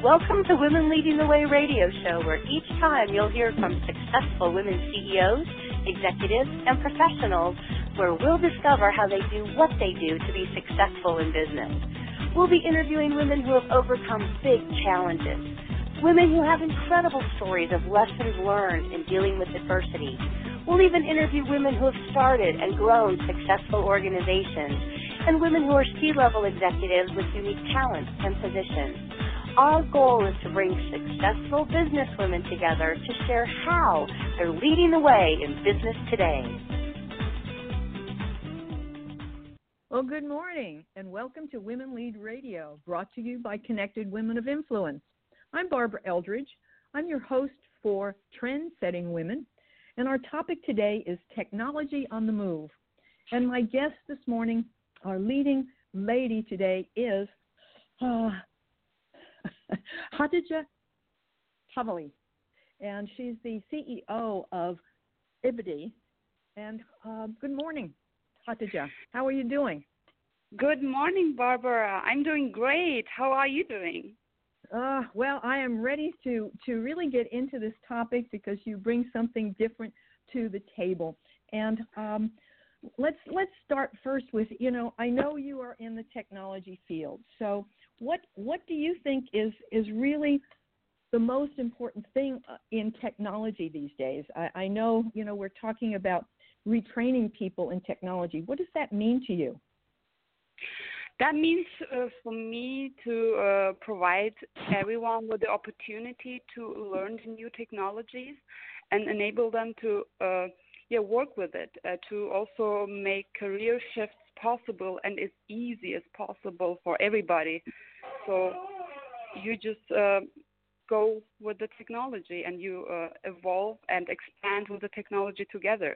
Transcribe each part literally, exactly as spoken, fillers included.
Welcome to Women Leading the Way radio show, where each time you'll hear from successful women C E Os, executives, and professionals, where we'll discover how they do what they do to be successful in business. We'll be interviewing women who have overcome big challenges, women who have incredible stories of lessons learned in dealing with adversity. We'll even interview women who have started and grown successful organizations, and women who are C-level executives with unique talents and positions. Our goal is to bring successful business women together to share how they're leading the way in business today. Well, good morning, and welcome to Women Lead Radio, brought to you by Connected Women of Influence. I'm Barbara Eldridge. I'm your host for Trend-Setting Women, and our topic today is Technology on the Move. And my guest this morning, our leading lady today, is uh, Khadija Tavali, and she's the C E O of Ibadi. And uh, good morning, Khadija. How are you doing? Good morning, Barbara. I'm doing great. How are you doing? Uh, well, I am ready to, to really get into this topic because you bring something different to the table. And um, let's let's start first with, you know, I know you are in the technology field. So what what do you think is, is really the most important thing in technology these days? I, I know, you know, we're talking about retraining people in technology. What does that mean to you? That means uh, for me to uh, provide everyone with the opportunity to learn the new technologies and enable them to uh, yeah, work with it, uh, to also make career shifts possible and as easy as possible for everybody. So you just uh, go with the technology and you uh, evolve and expand with the technology together.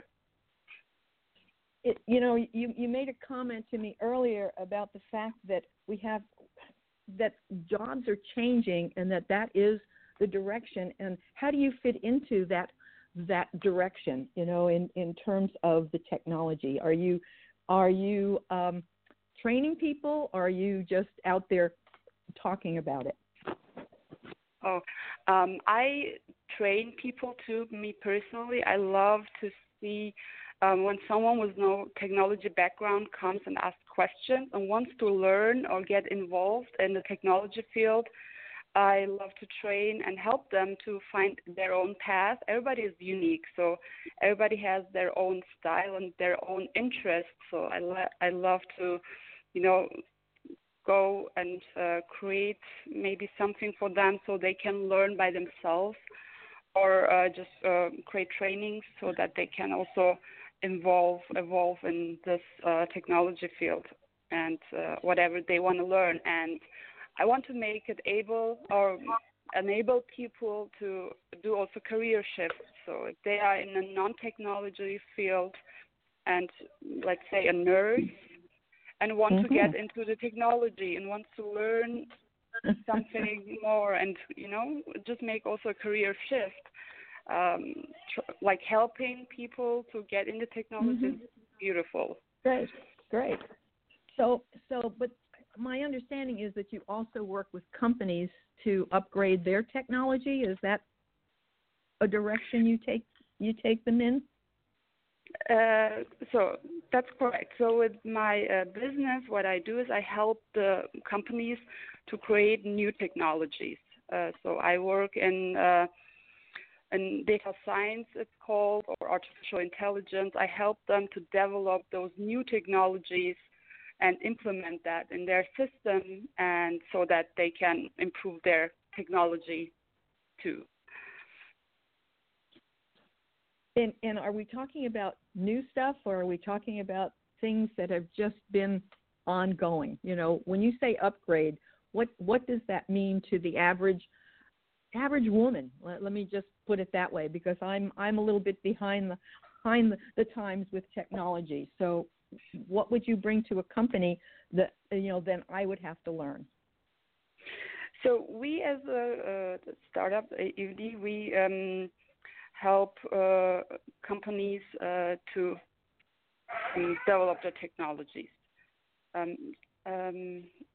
It, you know, you, you made a comment to me earlier about the fact that we have, that jobs are changing and that that is the direction. And how do you fit into that that direction, you know, in, in terms of the technology? Are you, are you um, training people, or are you just out there talking about it? Oh, um, I train people too, me personally. I love to see Um, when someone with no technology background comes and asks questions and wants to learn or get involved in the technology field, I love to train and help them to find their own path. Everybody is unique, so everybody has their own style and their own interests. So I, lo- I love to, you know, go and uh, create maybe something for them so they can learn by themselves, or uh, just uh, create trainings so that they can also involve, evolve in this uh, technology field and uh, whatever they want to learn. And I want to make it able or enable people to do also career shifts. So if they are in a non-technology field and, let's say, a nurse, and want mm-hmm. to get into the technology and want to learn something more and, you know, just make also a career shift, Um, tr- like helping people to get into technology mm-hmm. is beautiful. Great, great. So, so, but my understanding is that you also work with companies to upgrade their technology. Is that a direction you take you take them in? Uh, so that's correct. So with my uh, business, what I do is I help the companies to create new technologies. Uh, so I work in uh, in data science, it's called, or artificial intelligence. I help them to develop those new technologies and implement that in their system, and so that they can improve their technology too. And, and are we talking about new stuff, or are we talking about things that have just been ongoing? You know, when you say upgrade, what what does that mean to the average average woman? Let, let me just put it that way, because I'm I'm a little bit behind the behind the, the times with technology. So what would you bring to a company that, you know, then I would have to learn? So we as a, a startup, Ibadi, we um, help uh, companies uh, to um, develop their technologies. Um, um,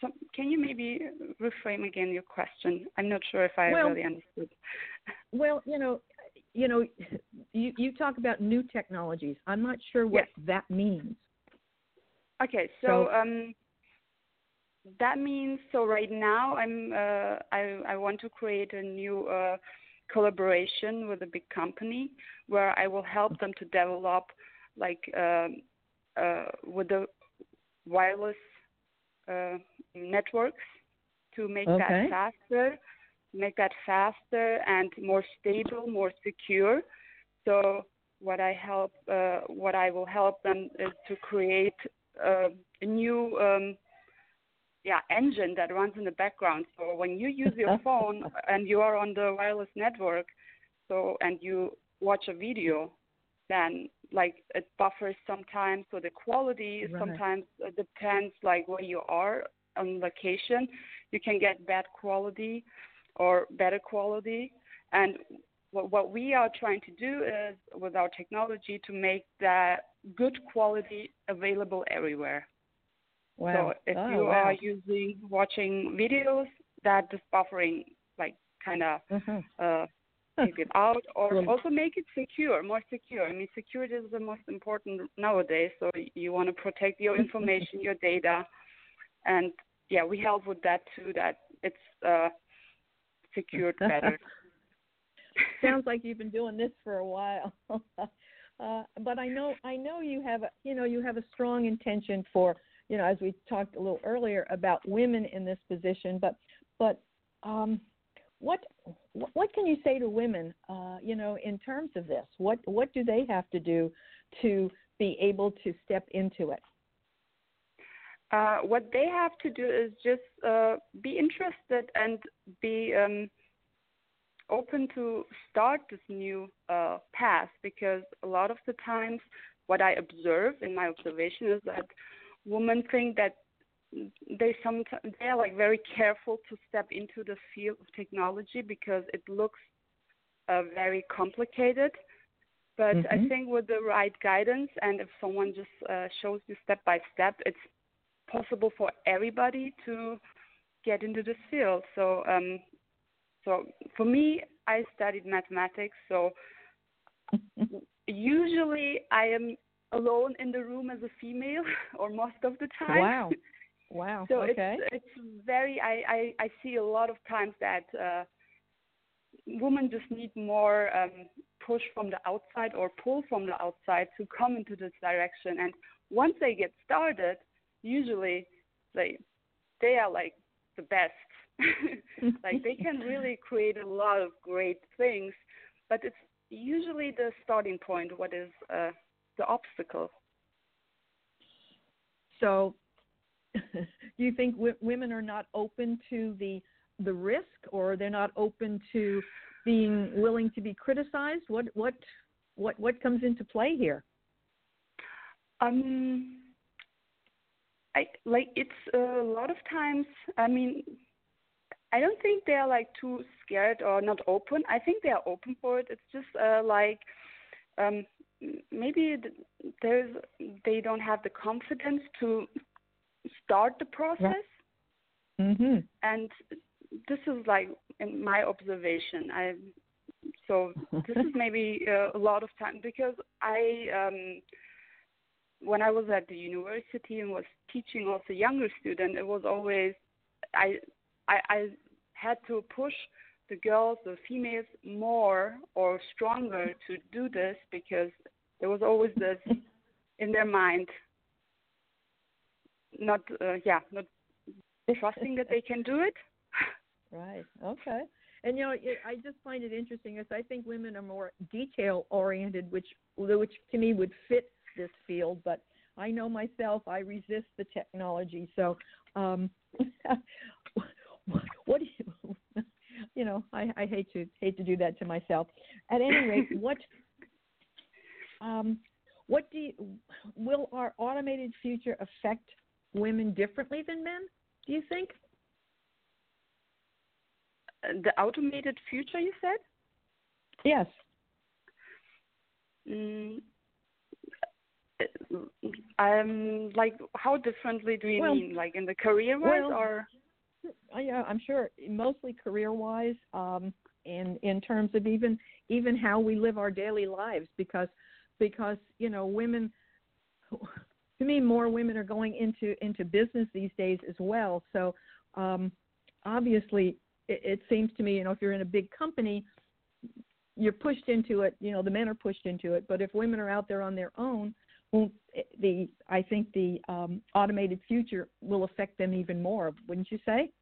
so can you maybe reframe again your question? I'm not sure if I well, really understood. Well, you know, you know, you, you talk about new technologies. I'm not sure what Yes. that means. Okay, so, So um, that means so right now I'm uh, I I want to create a new uh, collaboration with a big company where I will help them to develop like um, uh, with the wireless uh, networks to make okay. that faster, make that faster and more stable, more secure. So what I help, uh, what I will help them is to create uh, a new, um, yeah, engine that runs in the background. So when you use your phone and you are on the wireless network, so and you watch a video, then like it buffers sometimes, so the quality Right. sometimes depends like where you are on location. You can get bad quality or better quality, and what, what we are trying to do is with our technology to make that good quality available everywhere. Wow. So if oh, you wow. are using watching videos, that is buffering like kind of uh-huh. uh, take it out, or Well, also make it secure, more secure. I mean, security is the most important nowadays. So you want to protect your information, your data, and yeah, we help with that too. That it's uh, secured better. Sounds like you've been doing this for a while. uh, but I know, I know you have, a, you know, you have a strong intention for, you know, as we talked a little earlier about women in this position. But, but um, what, what can you say to women, uh, you know, in terms of this? What, what do they have to do to be able to step into it? Uh, what they have to do is just uh, be interested and be um, open to start this new uh, path, because a lot of the times what I observe in my observation is that women think that they sometimes they are like very careful to step into the field of technology because it looks uh, very complicated. But Mm-hmm. I think with the right guidance, and if someone just uh, shows you step by step, it's possible for everybody to get into this field. So, um, so for me, I studied mathematics. So usually I am alone in the room as a female, or most of the time. Wow, wow. So okay. it's it's very. I, I I see a lot of times that uh, women just need more um, push from the outside or pull from the outside to come into this direction. And once they get started, usually they they are like the best. Like they can really create a lot of great things, but it's usually the starting point what is uh, the obstacle. So do you think w- women are not open to the the risk, or they're not open to being willing to be criticized? What what what what comes into play here? Um I like it's a lot of times. I mean, I don't think they're like too scared or not open. I think they are open for it. It's just uh, like um, maybe there's they don't have the confidence to start the process. Mm-hmm. And this is like in my observation. I so this is maybe uh, a lot of time, because I. Um, when I was at the university and was teaching also younger students, it was always, I, I, I had to push the girls, the females more or stronger to do this, because there was always this in their mind, not, uh, yeah, not trusting that they can do it. Right. Okay. And you know, it, I just find it interesting, as I think women are more detail oriented, which which to me would fit this field, but I know myself, I resist the technology. So, um, what do you, you know, I, I hate to hate to do that to myself. At any rate, what, um, what do you, will our automated future affect women differently than men? Do you think? The automated future, you said? Yes. Mm. um, like how differently do you Well, mean? Like in the career-wise, well, or? yeah, I'm sure mostly career-wise, um, and in terms of even even how we live our daily lives, because because you know women, to me, more women are going into into business these days as well. So um, obviously, it, it seems to me, you know, if you're in a big company, you're pushed into it. You know, the men are pushed into it. But if women are out there on their own, well, the I think the um, automated future will affect them even more. Wouldn't you say?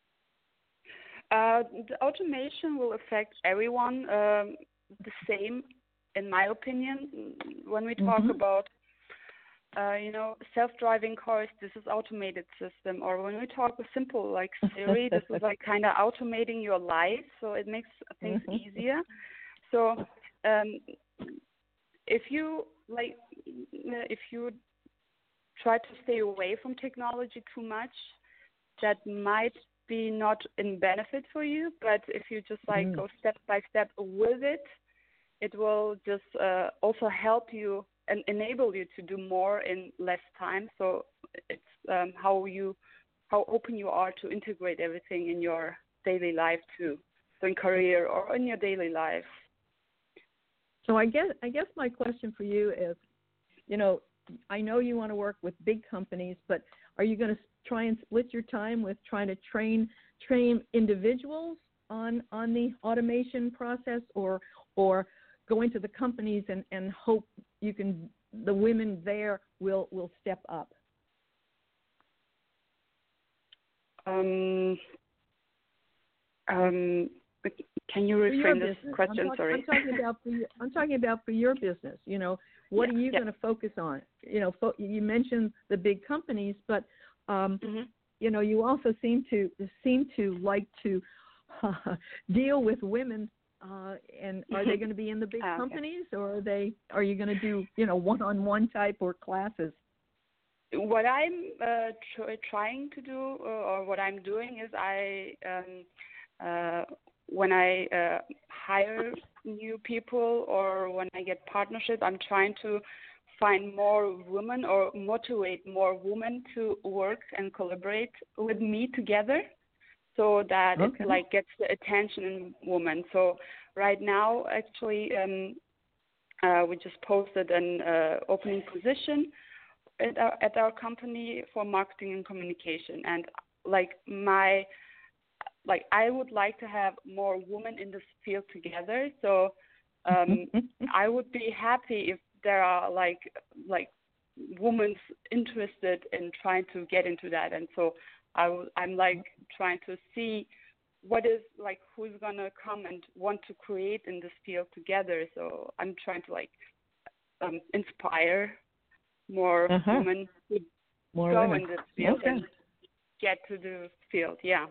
Uh, the automation will affect everyone um, the same, in my opinion. When we talk Mm-hmm. about, uh, you know, self-driving cars, this is automated system. Or when we talk with simple like Siri, this is like kind of automating your life, so it makes things Mm-hmm. easier. So um, if you like, if you try to stay away from technology too much, that might be not in benefit for you. But if you just like Mm. go step by step with it, it will just uh, also help you and enable you to do more in less time. So it's um, how you, how open you are to integrate everything in your daily life too, so in career or in your daily life. So I guess I guess my question for you is, you know, I know you want to work with big companies, but are you going to try and split your time with trying to train train individuals on on the automation process, or or go into the companies and, and hope you can the women there will will step up? Um, um, can you For your reframe this business. question? I'm, talk, Sorry. I'm talking about for your, I'm talking about for your business. You know, what Yeah, are you yeah. going to focus on? You know, fo- you mentioned the big companies, but um, Mm-hmm. you know, you also seem to seem to like to uh, deal with women. Uh, and are they going to be in the big Ah, okay. companies, or are they? Are you going to do you know one-on-one type or classes? What I'm uh, tr- trying to do, uh, or what I'm doing, is I, um, uh, when I uh, hire new people or when I get partnership, I'm trying to find more women or motivate more women to work and collaborate with me together, so that Okay. it like gets the attention in women. So right now, actually, um, uh, we just posted an uh, opening position at our, at our company for marketing and communication, and like my like I would like to have more women in this field together. So um, I would be happy if there are like like women interested in trying to get into that, and so I w- I'm like trying to see what is like who's gonna come and want to create in this field together. So I'm trying to like um, inspire more Uh-huh. women to More go women. in this field Okay. and get to the field. Yeah.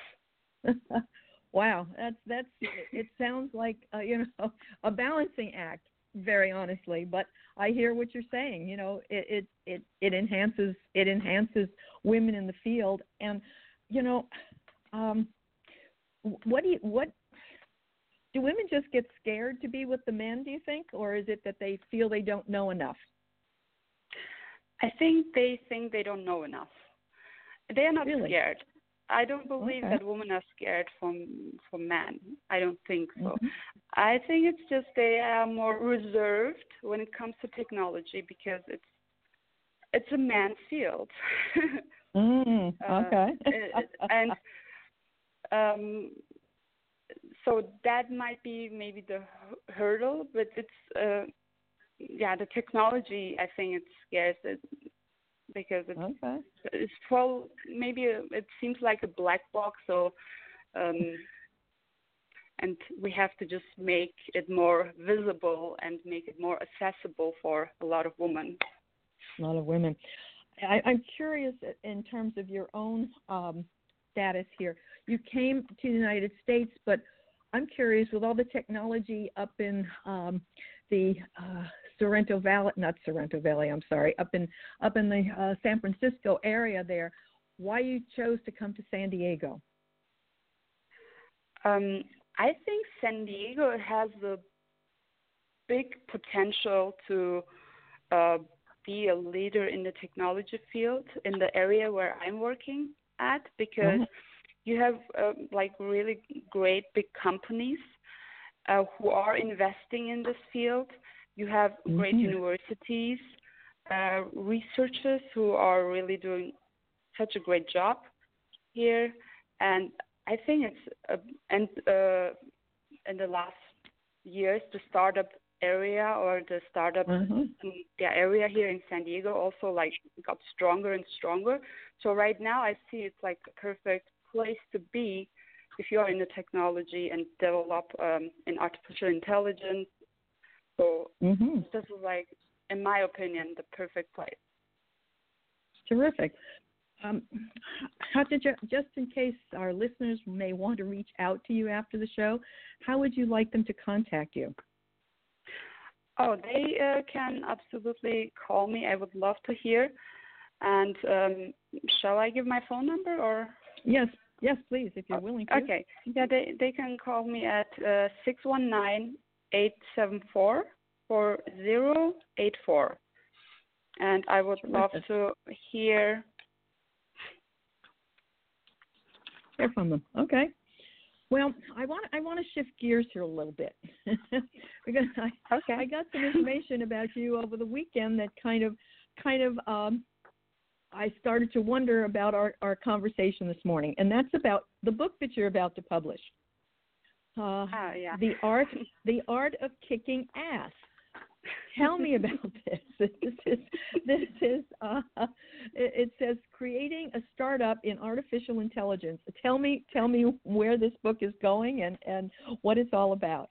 Wow, that's that's. It sounds like uh, you know a balancing act. Very honestly, but I hear what you're saying. You know, it it it, it enhances it enhances women in the field, and you know, um, what do you what do women just get scared to be with the men? Do you think, or is it that they feel they don't know enough? I think they think they don't know enough. They are not Really? scared. I don't believe Okay. that women are scared from from men. I don't think so. Mm-hmm. I think it's just they are more reserved when it comes to technology because it's it's a man's field. Mm, okay. uh, and um, so that might be maybe the hurdle, but it's uh, yeah, the technology. I think it scares it because it's Okay. it's well maybe a, it seems like a black box. So um, and we have to just make it more visible and make it more accessible for a lot of women. A lot of women. I, I'm curious in terms of your own um, status here. You came to the United States, but I'm curious with all the technology up in um, the uh, Sorrento Valley, not Sorrento Valley, I'm sorry, up in up in the uh, San Francisco area there, why you chose to come to San Diego? Um, I think San Diego has the big potential to uh, be a leader in the technology field in the area where I'm working at, because mm-hmm. you have um, like really great big companies uh, who are investing in this field. You have mm-hmm. great universities, uh, researchers who are really doing such a great job here, and I think it's uh, and uh, in the last years the startup area or the startup mm-hmm. yeah, area here in San Diego also like got stronger and stronger. So right now I see it's like a perfect place to be if you are in the technology and develop um, in artificial intelligence. So mm-hmm. this is like, in my opinion, the perfect place. Terrific. Um, how did you, just in case our listeners may want to reach out to you after the show, how would you like them to contact you? Oh, they uh, can absolutely call me. I would love to hear. And um, shall I give my phone number or? Yes, yes, please, if you're willing to. Okay. Yeah, they they can call me at uh, six one nine, eight seven four, four zero eight four. And I would love to hear. Hear from them. Okay. Well, I want I want to shift gears here a little bit because I okay. I got some information about you over the weekend that kind of kind of um, I started to wonder about our, our conversation this morning, and that's about the book that you're about to publish. Uh, oh, yeah. The art the art of kicking ass. Tell me about this. This is this is uh, it, it says creating a startup in artificial intelligence. Tell me tell me where this book is going and, and what it's all about.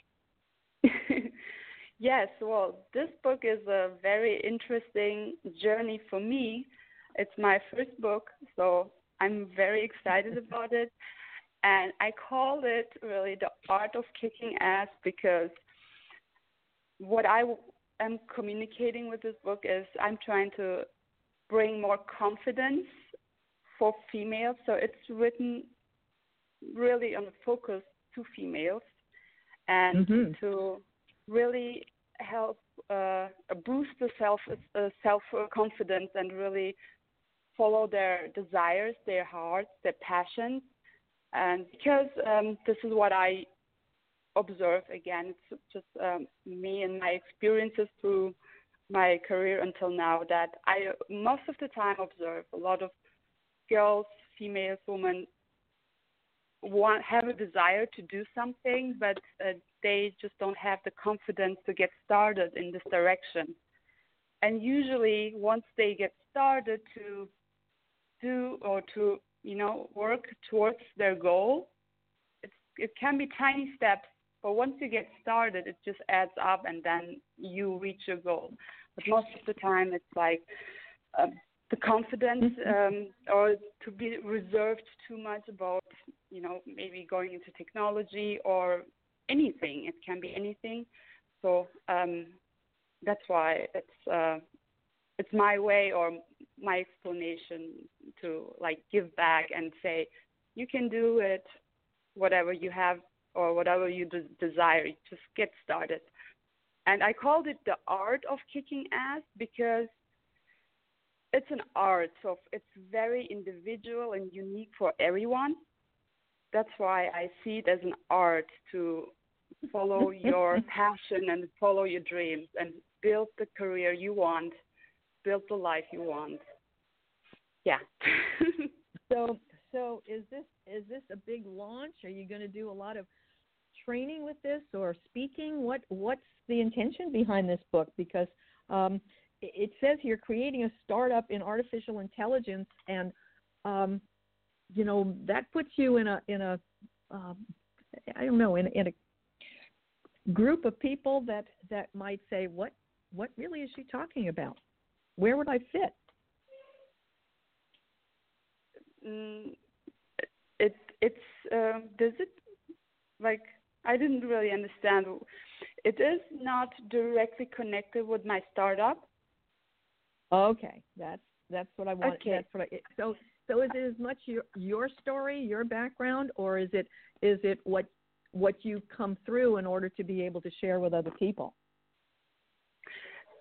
Yes, well, this book is a very interesting journey for me. It's my first book, so I'm very excited about it. And I call it really the art of kicking ass because what I am communicating with this book is I'm trying to bring more confidence for females. So it's written really on a focus to females and mm-hmm. to really help uh, boost the self uh, self confidence and really follow their desires, their hearts, their passions. And because um, this is what I observe, again, it's just um, me and my experiences through my career until now, that I most of the time observe a lot of girls, females, women want have a desire to do something, but uh, they just don't have the confidence to get started in this direction. And usually once they get started to do or to, you know, work towards their goal, it's, it can be tiny steps, but once you get started, it just adds up and then you reach your goal. But most of the time it's like uh, the confidence um, or to be reserved too much about, you know, maybe going into technology or anything. It can be anything. So um, that's why it's uh, it's my way or my explanation to like give back and say, you can do it, whatever you have or whatever you de- desire, just get started. And I called it the art of kicking ass because it's an art, so it's very individual and unique for everyone. That's why I see it as an art to follow your passion and follow your dreams and build the career you want, build the life you want. Yeah. so, so is this is this a big launch? Are you going to do a lot of training with this or speaking? What what's the intention behind this book? Because um, it says here creating a startup in artificial intelligence, and um, you know that puts you in a in a um, I don't know in in a group of people that, that might say, what what really is she talking about? Where would I fit? Mm, it it's uh, does it like I didn't really understand. It is not directly connected with my startup. Okay, that's that's what I want. Okay. That's what I, so so is it as much your your story, your background, or is it is it what what you come through in order to be able to share with other people?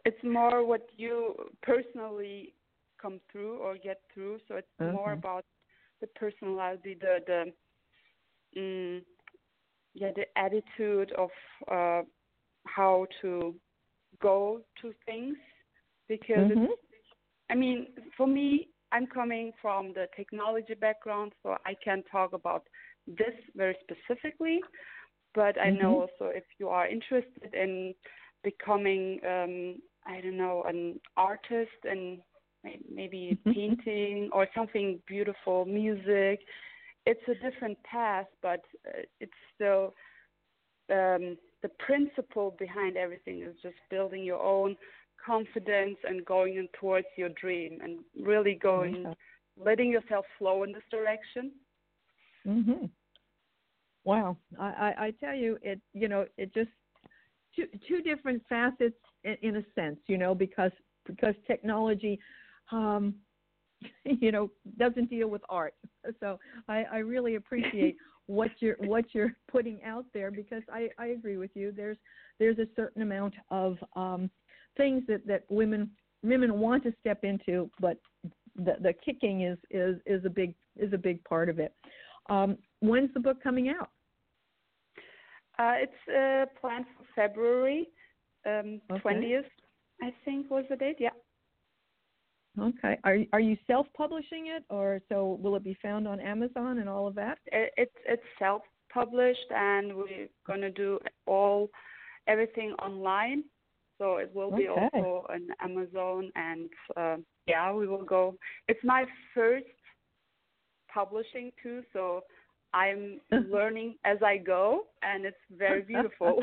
it's more what you personally come through or get through. So it's uh-huh. more about the personality, the the mm, yeah, the attitude of uh, how to go to things. Because mm-hmm. it's, I mean, for me, I'm coming from the technology background, so I can talk about this very specifically. But I mm-hmm. know also if you are interested in becoming, um, I don't know, an artist and maybe mm-hmm. painting or something beautiful, music, it's a different path, but uh, it's still um, the principle behind everything is just building your own confidence and going in towards your dream and really going, okay. letting yourself flow in this direction. Mm-hmm. Wow, I, I, I tell you, it you know it just two two different facets in, in a sense, you know, because because technology, um, you know, doesn't deal with art. So I, I really appreciate what you're what you're putting out there, because I, I agree with you. There's there's a certain amount of um, things that, that women women want to step into, but the the kicking is, is, is a big is a big part of it. Um, when's the book coming out? Uh, it's uh, planned for February um, okay. twentieth, I think was the date. Yeah. Okay. Are are you self-publishing it, or so will it be found on Amazon and all of that? It, it's it's self-published, and we're gonna do all everything online. So it will be okay. also on Amazon, and uh, yeah, we will go. It's my first publishing too, so I'm learning as I go, and it's very beautiful.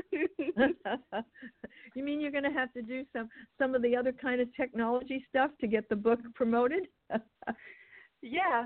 You mean you're going to have to do some some of the other kind of technology stuff to get the book promoted? Yeah.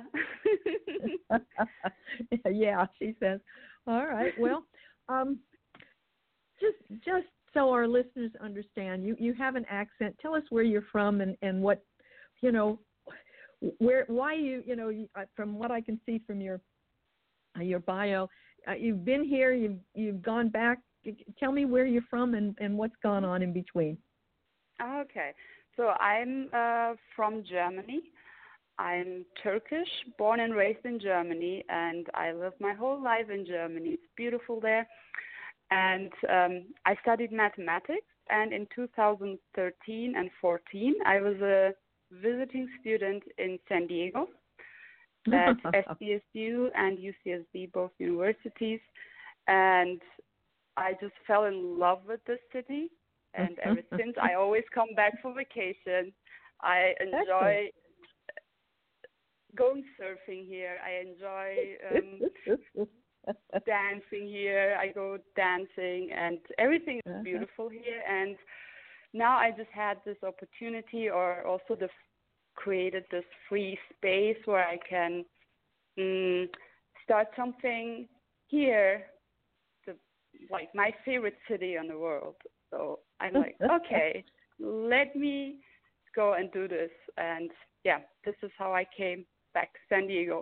Yeah, she says. All right. Well, um, just just so our listeners understand, you, you have an accent. Tell us where you're from and, and what, you know, where why you you know from what I can see from your your bio, uh, you've been here, you've you've gone back. Tell me where you're from and, and what's gone on in between. Okay, so I'm uh, from Germany. I'm Turkish, born and raised in Germany, and I lived my whole life in Germany. It's beautiful there. And um, I studied mathematics, and in two thousand thirteen and fourteen, I was a visiting student in San Diego at S D S U and U C S B, both universities. And I just fell in love with this city. And ever since, I always come back for vacation. I enjoy going surfing here. I enjoy um, dancing here. I go dancing, and everything is beautiful here. And now I just had this opportunity, or also the created this free space where I can um, start something here, the, like my favorite city in the world. So I'm like, okay, let me go and do this. And yeah, this is how I came back to San Diego.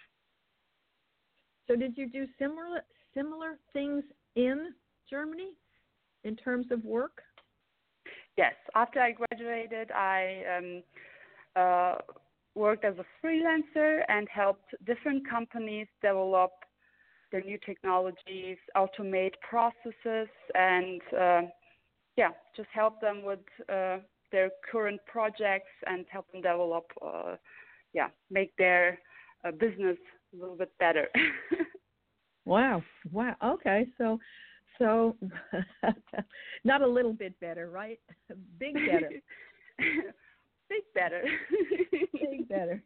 So did you do similar similar things in Germany in terms of work? Yes. After I graduated, I um, uh, worked as a freelancer and helped different companies develop their new technologies, automate processes, and uh, yeah, just help them with uh, their current projects and help them develop, uh, yeah, make their uh, business a little bit better. Wow. Wow. Okay. So, so not a little bit better, right? Big better. Big better. Big better.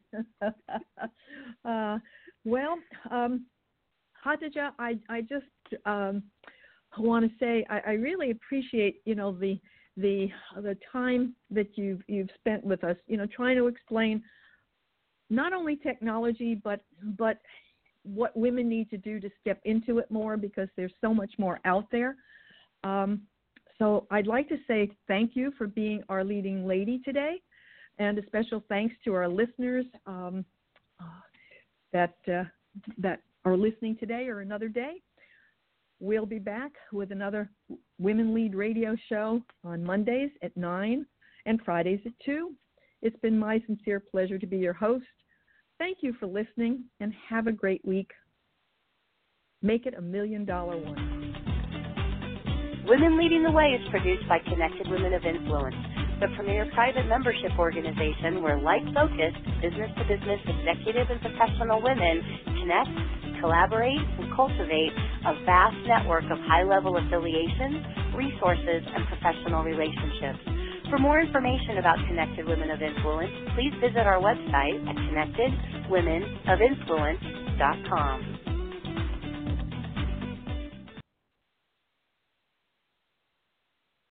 uh, well, um, Khadija, I, I just um, want to say I, I really appreciate, you know, the the the time that you've you've spent with us, you know, trying to explain not only technology but but what women need to do to step into it more, because there's so much more out there. Um, so I'd like to say thank you for being our leading lady today, and a special thanks to our listeners um, uh, that uh, that are listening today or another day. We'll be back with another Women Lead Radio show on Mondays at nine and Fridays at two. It's been my sincere pleasure to be your host. Thank you for listening, and have a great week. Make it a million dollar one. Women Leading the Way is produced by Connected Women of Influence, the premier private membership organization where like-focused, business-to-business executive and professional women connect, collaborate, and cultivate a vast network of high-level affiliations, resources, and professional relationships. For more information about Connected Women of Influence, please visit our website at connected women of influence dot com.